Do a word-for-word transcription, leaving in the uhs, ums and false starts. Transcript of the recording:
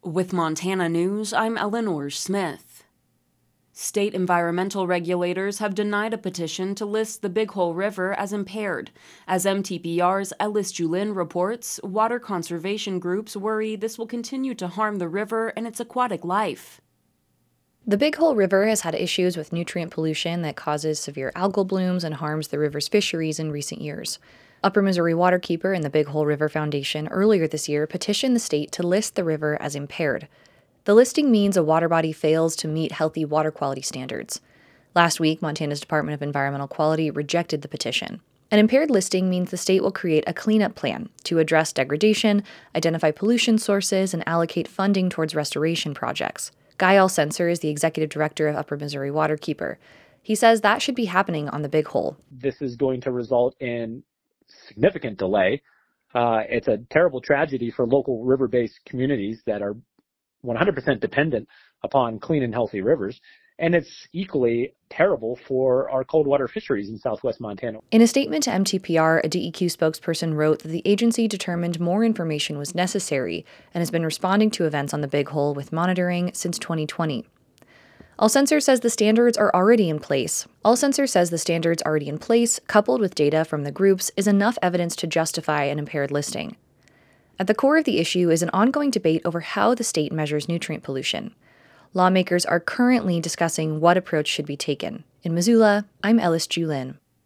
With Montana News, I'm Eleanor Smith. State environmental regulators have denied a petition to list the Big Hole River as impaired. As M T P R's Ellis Julin reports, water conservation groups worry this will continue to harm the river and its aquatic life. The Big Hole River has had issues with nutrient pollution that causes severe algal blooms and harms the river's fisheries in recent years. Upper Missouri Waterkeeper and the Big Hole River Foundation earlier this year petitioned the state to list the river as impaired. The listing means a water body fails to meet healthy water quality standards. Last week, Montana's Department of Environmental Quality rejected the petition. An impaired listing means the state will create a cleanup plan to address degradation, identify pollution sources, and allocate funding towards restoration projects. Guy Alcenser is the executive director of Upper Missouri Waterkeeper. He says that should be happening on the Big Hole. This is going to result in significant delay. Uh, it's a terrible tragedy for local river-based communities that are one hundred percent dependent upon clean and healthy rivers. And it's equally terrible for our cold water fisheries in southwest Montana. In a statement to M T P R, a D E Q spokesperson wrote that the agency determined more information was necessary and has been responding to events on the Big Hole with monitoring since twenty twenty. Alcenser says the standards are already in place. Alcenser says the standards already in place, coupled with data from the groups, is enough evidence to justify an impaired listing. At the core of the issue is an ongoing debate over how the state measures nutrient pollution. Lawmakers are currently discussing what approach should be taken. In Missoula, I'm Ellis Julin.